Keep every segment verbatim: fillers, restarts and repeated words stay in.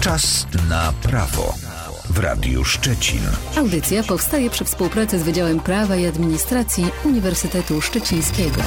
Czas na prawo w Radiu Szczecin. Audycja powstaje przy współpracy z Wydziałem Prawa i Administracji Uniwersytetu Szczecińskiego.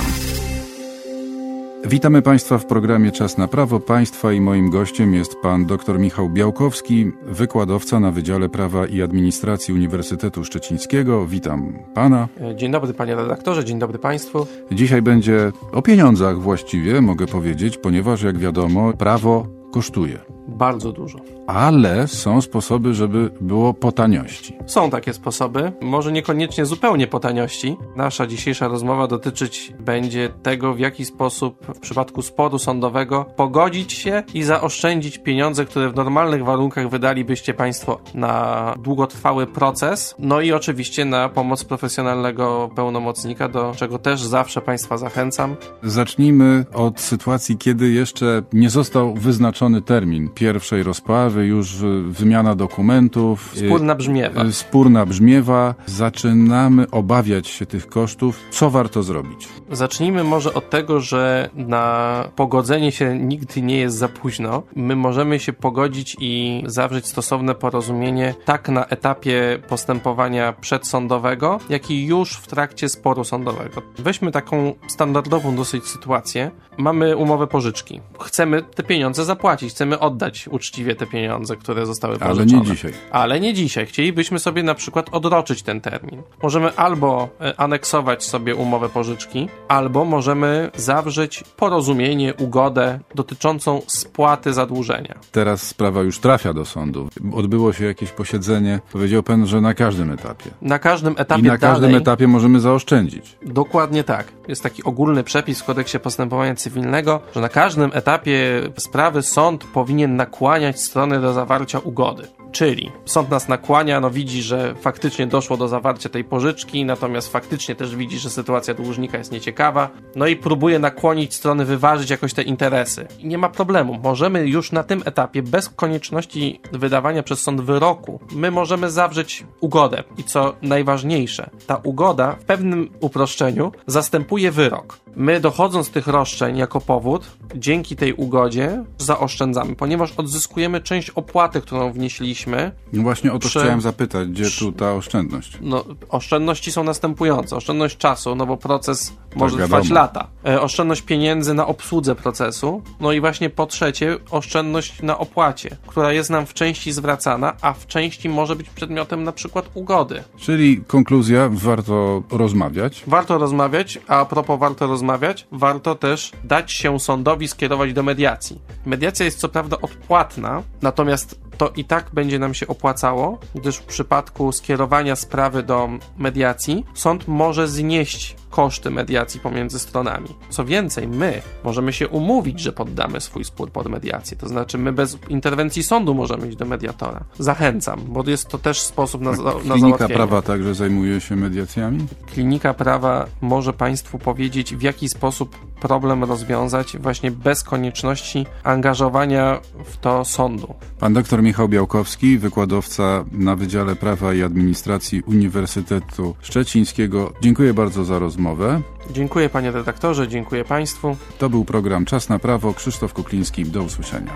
Witamy Państwa w programie Czas na prawo. Państwa i moim gościem jest pan dr Michał Białkowski, wykładowca na Wydziale Prawa i Administracji Uniwersytetu Szczecińskiego. Witam pana. Dzień dobry panie redaktorze, dzień dobry państwu. Dzisiaj będzie o pieniądzach właściwie, mogę powiedzieć, ponieważ jak wiadomo, prawo kosztuje. Bardzo dużo. Ale są sposoby, żeby było po taniości. Są takie sposoby, może niekoniecznie zupełnie po taniości. Nasza dzisiejsza rozmowa dotyczyć będzie tego, w jaki sposób w przypadku sporu sądowego pogodzić się i zaoszczędzić pieniądze, które w normalnych warunkach wydalibyście państwo na długotrwały proces, no i oczywiście na pomoc profesjonalnego pełnomocnika, do czego też zawsze państwa zachęcam. Zacznijmy od sytuacji, kiedy jeszcze nie został wyznaczony termin pierwszej rozprawy, już wymiana dokumentów. Spór nabrzmiewa. Spór nabrzmiewa. Zaczynamy obawiać się tych kosztów. Co warto zrobić? Zacznijmy może od tego, że na pogodzenie się nigdy nie jest za późno. My możemy się pogodzić i zawrzeć stosowne porozumienie tak na etapie postępowania przedsądowego, jak i już w trakcie sporu sądowego. Weźmy taką standardową dosyć sytuację. Mamy umowę pożyczki. Chcemy te pieniądze zapłacić, chcemy oddać uczciwie te pieniądze, które zostały pożyczone. Ale nie dzisiaj. Ale nie dzisiaj. Chcielibyśmy sobie na przykład odroczyć ten termin. Możemy albo aneksować sobie umowę pożyczki, albo możemy zawrzeć porozumienie, ugodę dotyczącą spłaty zadłużenia. Teraz sprawa już trafia do sądu. Odbyło się jakieś posiedzenie. Powiedział pan, że na każdym etapie. Na każdym etapie I na każdym dalej, etapie możemy zaoszczędzić. Dokładnie tak. Jest taki ogólny przepis w kodeksie postępowania cywilnego, że na każdym etapie sprawy sąd powinien nakłaniać strony do zawarcia ugody. Czyli sąd nas nakłania, no widzi, że faktycznie doszło do zawarcia tej pożyczki, natomiast faktycznie też widzi, że sytuacja dłużnika jest nieciekawa, no i próbuje nakłonić strony wyważyć jakoś te interesy. I nie ma problemu, możemy już na tym etapie, bez konieczności wydawania przez sąd wyroku, my możemy zawrzeć ugodę. I co najważniejsze, ta ugoda w pewnym uproszczeniu zastępuje wyrok. My, dochodząc tych roszczeń jako powód, dzięki tej ugodzie zaoszczędzamy, ponieważ odzyskujemy część opłaty, którą wnieśliśmy. No właśnie o to przy... chciałem zapytać, gdzie tu ta oszczędność? No, oszczędności są następujące. Oszczędność czasu, no bo proces może tak, trwać wiadomo. lata. E, oszczędność pieniędzy na obsłudze procesu. No i właśnie po trzecie, oszczędność na opłacie, która jest nam w części zwracana, a w części może być przedmiotem na przykład ugody. Czyli konkluzja, warto rozmawiać. Warto rozmawiać, a propos warto rozmawiać, warto też dać się sądowi skierować do mediacji. Mediacja jest co prawda odpłatna, natomiast to i tak będzie nam się opłacało, gdyż w przypadku skierowania sprawy do mediacji sąd może znieść koszty mediacji pomiędzy stronami. Co więcej, my możemy się umówić, że poddamy swój spór pod mediację. To znaczy my bez interwencji sądu możemy iść do mediatora. Zachęcam, bo jest to też sposób na, na załatwienie. Klinika Prawa także zajmuje się mediacjami? Klinika Prawa może Państwu powiedzieć, w jaki sposób problem rozwiązać właśnie bez konieczności angażowania w to sądu. Pan dr Michał Białkowski, wykładowca na Wydziale Prawa i Administracji Uniwersytetu Szczecińskiego. Dziękuję bardzo za rozmowę. Dziękuję panie redaktorze, dziękuję państwu. To był program Czas na prawo. Krzysztof Kukliński. Do usłyszenia.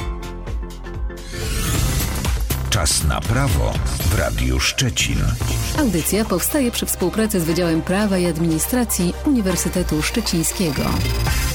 Czas na prawo w Radiu Szczecin. Audycja powstaje przy współpracy z Wydziałem Prawa i Administracji Uniwersytetu Szczecińskiego.